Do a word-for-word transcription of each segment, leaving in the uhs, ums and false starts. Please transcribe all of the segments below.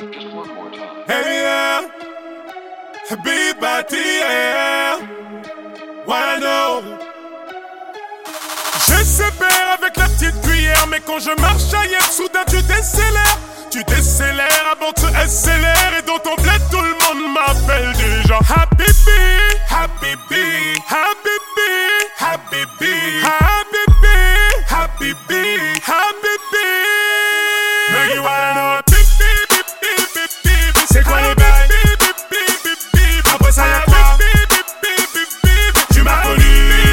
Hey yeah, Big Batty, yeah, wanna know. Je sais faire avec la petite cuillère, mais quand je marche ailleurs, soudain tu décélères. Tu décélères avant de se S L R, et dans ton bled tout le monde m'appelle déjà Habibi, Habibi, Habibi, Habibi, Habibi, Habibi, Habibi. Mais you wanna know. C'est quoi les bails? Après ça y'a quoi? Tu m'as connu.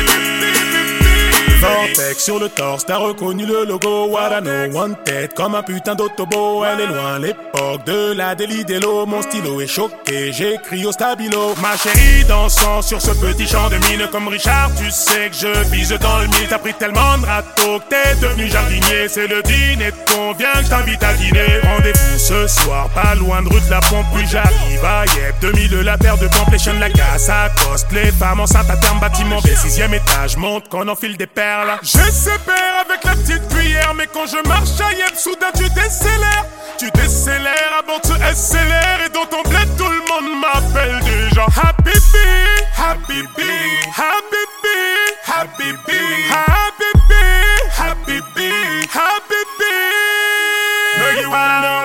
Vortex sur le torse, t'as reconnu le logo. What I know, one tête comme un putain d'autobo. Elle est loin l'époque de la délit d'élo. Mon stylo est choqué, j'écris au stabilo. Ma chérie dansant sur ce petit champ de mine. Comme Richard, tu sais que je vise dans le mille. T'as pris tellement de râteaux que t'es devenu jardinier. C'est le dîner de convient que je t'invite à dîner. Rendez-vous ce soir, pas loin de rue de la Pompe. Puis j'arrive à Yep, deux mille la paire de complétion, la casse à coste. Les femmes enceintes à terme, bâtiment B, sixième étage. Monte qu'on enfile des perles. Je sais faire avec la petite cuillère, mais quand je marche à Yep, soudain tu décélères. Tu décélères avant de se S L R, et dans ton bled tout le monde m'appelle déjà Habibi, Habibi, Habibi, Habibi, Habibi, Habibi, Habibi. No, you wanna know.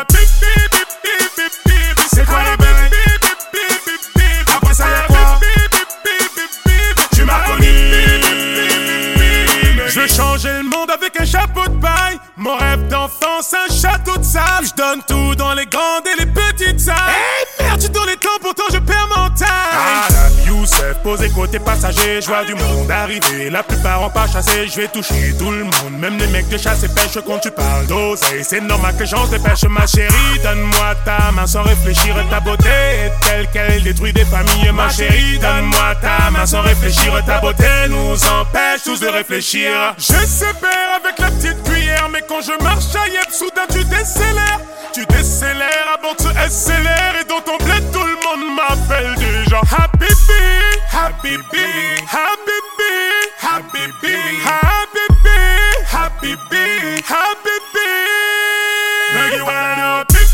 C'est quoi les bails? Après ça y'a quoi? Tu m'as connu. Je veux changer le monde avec un chapeau de paille. Mon rêve d'enfance, un château de sable. Je donne tout dans les grandes et les petites salles. Hey merde, tu tournes les temps, pourtant je perds mon time. Ah la Youssef, posé côté passager. Je vois du monde arriver, la plupart en pas chassé. Je vais toucher tout le monde, même les mecs de chasse et pêche. Quand tu parles d'oseille, c'est normal que les gens se dépêchent. Ma chérie, donne-moi ta main sans réfléchir. Ta beauté est telle qu'elle détruit des familles. Ma chérie, donne-moi ta main sans réfléchir. Ta beauté nous empêche tous de réfléchir. Je sais faire avec la petite cuillère, mais quand je marche à Yep, soudain tu décélères. Tu décélères avant de se S L R, et dans ton bled tout le monde m'appelle déjà Habibi, Habibi, Habibi, Habibi, Habibi, Habibi, Habibi. Now you wanna know.